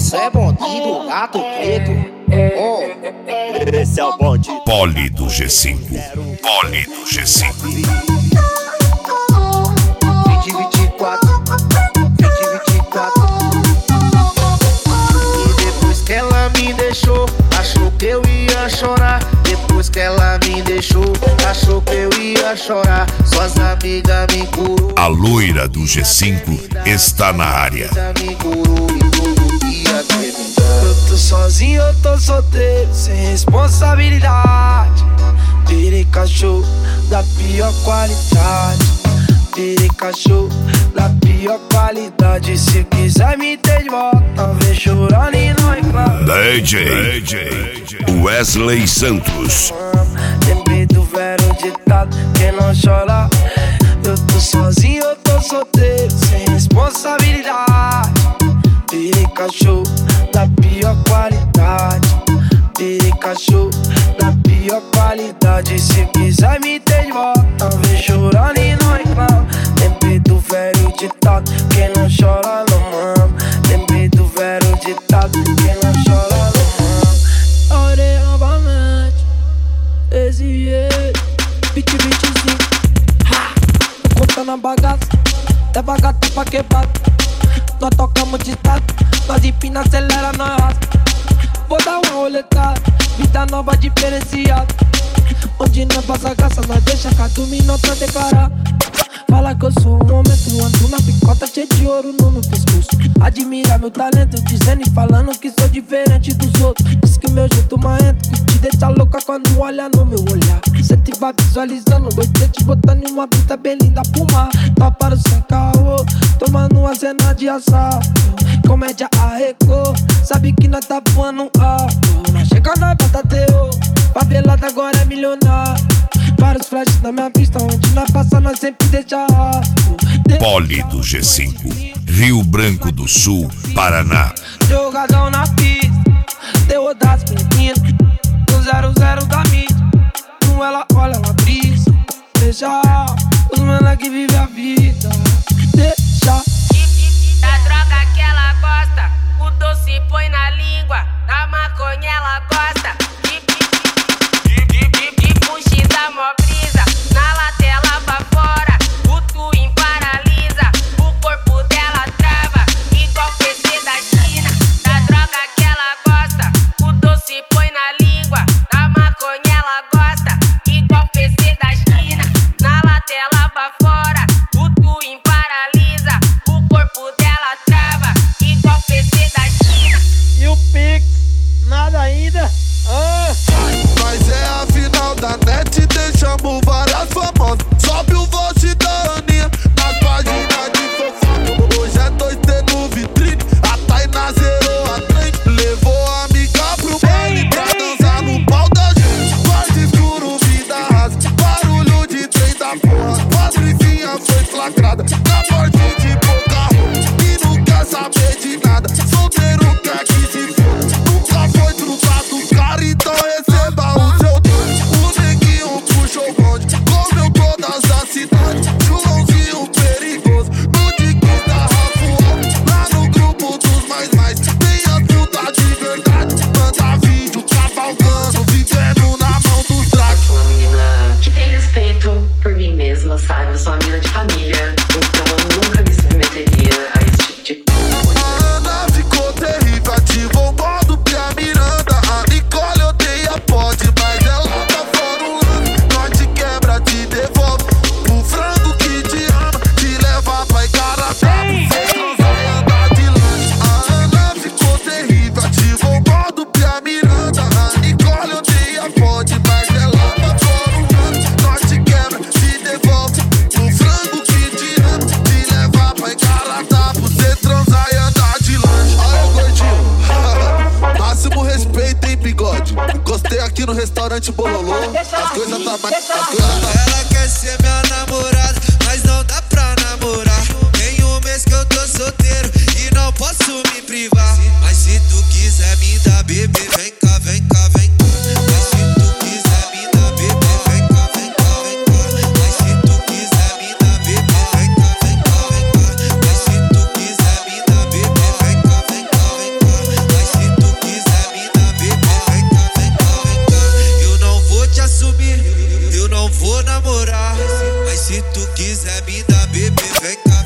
Isso é bonde do gato preto. Oh. Esse é o bonde Poli do G5. Poli do G5. 2024. E depois que ela me deixou, achou que eu ia chorar. Depois que ela me deixou, achou que eu ia chorar. Suas amigas me curou. A loira do G5 está na área. Me curou e tudo ia terminar. Eu tô sozinho, eu tô solteiro, sem responsabilidade. Virei cachorro da pior qualidade. Virei cachorro da pior qualidade. Se quiser me ter de volta, vem chorando e não reclama. DJ Wesley Santos. Lembrei do velho ditado, quem não chora. Eu tô sozinho, eu tô solteiro, sem responsabilidade. Virei cachorro da pior qualidade. Virei cachorro da pior qualidade. Se quiser me ter de volta, vem chorando e não reclama. Lembrei do velho ditado, quem não chora não mama. Lembrei do velho ditado, quem não chora não mama. Orei novamente, desse jeito, 2025. Tô contando a bagaça, leva gata pra quebrada. Nós tocamos de tato, nós empina, acelera, nós rasga. Vou dar uma roletada, vida nova diferenciada. Onde não passa graça, nós deixa cada minuto declarar. Fala que eu sou um homem, tu ando na picota cheio de ouro no meu pescoço. Admira meu talento, dizendo e falando que sou diferente dos outros. Diz que meu jeito marrento, que te deixa louca quando olha no meu olhar. Cê te vai visualizando, você te botando em uma pista bem linda pro mar. Tá para o sem caô, tomando uma cena de assalto. Comédia arrecou, sabe que nós tá voando alto. Nós chega, nós batateu, favelada agora é milionário. Vários flashes na minha vista, onde nós passa, nós sempre deixa rastro. Poli do G5, Rio Branco do Sul, Paraná. Jogadão na pista, terror das meninas, do 00 da mídia. Não ela olha, ela brisa. Deixa os mena que vive a vida. Deixa. Da droga que ela gosta, o doce põe na língua, da maconha ela gosta. Puxa da mó brisa, na latela pra fora, o twin paralisa, o corpo dela trava, igual PC da China. Da droga que ela gosta, o doce põe na língua, da maconha ela gosta, igual PC da China. Na latela pra fora, o twin paralisa, o corpo dela trava, igual PC da China. E o Pix, nada ainda. Mas é a final da net, deixamos várias famosas. Sobe o vote da Aninha nas páginas de fofoca. Hoje é 2T no vitrine, a Tainá zerou a trem. Levou a amiga pro baile pra dançar no pau da gente. Quarto escuro, vida rasa, barulho de trem da porra. Patricinha foi flagrada na porta de pouca roupa e não quer saber de nada. Solteiro quer que se foda, nunca foi trucado, cara, então receba o seu dono. O neguinho puxou o bonde, comeu todas as cidades. Joãozinho perigoso, no Dicos da Rafuel. Lá no grupo dos mais, tem a puta de verdade. Manda vídeo cavalgando, vivendo na mão dos dragos. Sou uma menina que tem respeito por mim mesma, sabe? Eu sou uma menina de família, então eu nunca me submeteria a esse tipo de coisa. A Ana ficou terrível, ativou o modo pra Miranda. A Nicole odeia pode, mas ela tá fora um lance. Nós te quebra, te devolve o frango que te ama, te leva pra Igarapá. Você transar e andar de lanche. A Ana ficou terrível, ativou o modo pra Miranda. A Nicole odeia pode, mas ela tá fora um lance. Nós te quebra, te devolve o frango que te ama, te leva pra Igarapá. Você transar e andar de lanche. Olha o gordinho, máximo respeito, hein, bigode. Gostei aqui no restaurante Bololô. As coisas tá mais. Ela quer ser minha namorada, mas não dá pra namorar. Tem um mês que eu tô solteiro e não posso me privar. Mas se tu quiser me dar bebê, vem cá, vem cá, vem cá. Mas se tu quiser me dar bebê, vem cá, vem cá, vem cá. Mas se tu quiser me dar bebê, vem cá, vem cá, vem cá. Mas se tu quiser me dar bebê, vem cá, vem cá, vem cá. vou namorar. Mas se tu quiser me dar bebê, vem cá.